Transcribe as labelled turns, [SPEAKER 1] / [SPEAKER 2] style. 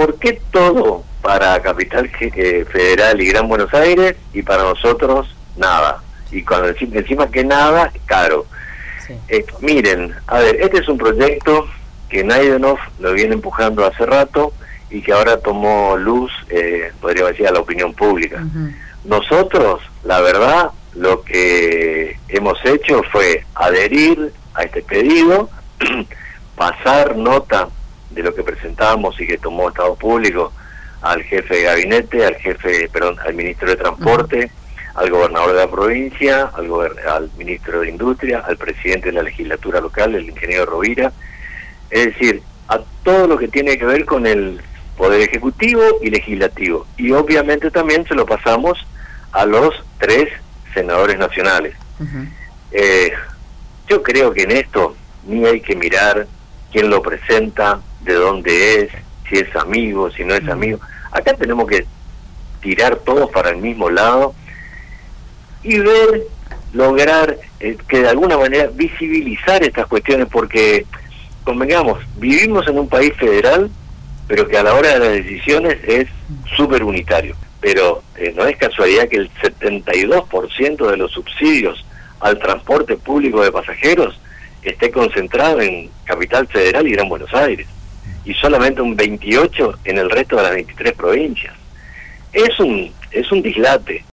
[SPEAKER 1] ¿por qué todo para Capital Federal y Gran Buenos Aires y para nosotros nada? Y cuando encima que nada, caro.
[SPEAKER 2] Sí.
[SPEAKER 1] Miren, a ver, este es un proyecto que Naidenov lo viene empujando hace rato y que ahora tomó luz, podríamos decir, a la opinión pública. Nosotros, la verdad, lo que hemos hecho fue adherir a este pedido, pasar nota de lo que presentábamos y que tomó Estado Público al jefe de gabinete, al ministro de Transporte, al gobernador de la provincia, al ministro de Industria, al presidente de la legislatura local, el ingeniero Rovira, es decir, a todo lo que tiene que ver con el Poder Ejecutivo y Legislativo. Y obviamente también se lo pasamos a los 3 senadores nacionales. Yo creo que en esto ni hay que mirar quién lo presenta, de dónde es, si es amigo, si no es amigo. Acá tenemos que tirar todos para el mismo lado y lograr que de alguna manera visibilizar estas cuestiones, porque, convengamos, vivimos en un país federal, pero que a la hora de las decisiones es súper unitario. Pero no es casualidad que el 72% de los subsidios al transporte público de pasajeros esté concentrado en Capital Federal y Gran Buenos Aires, y solamente un 28% en el resto de las 23 provincias. Es un dislate.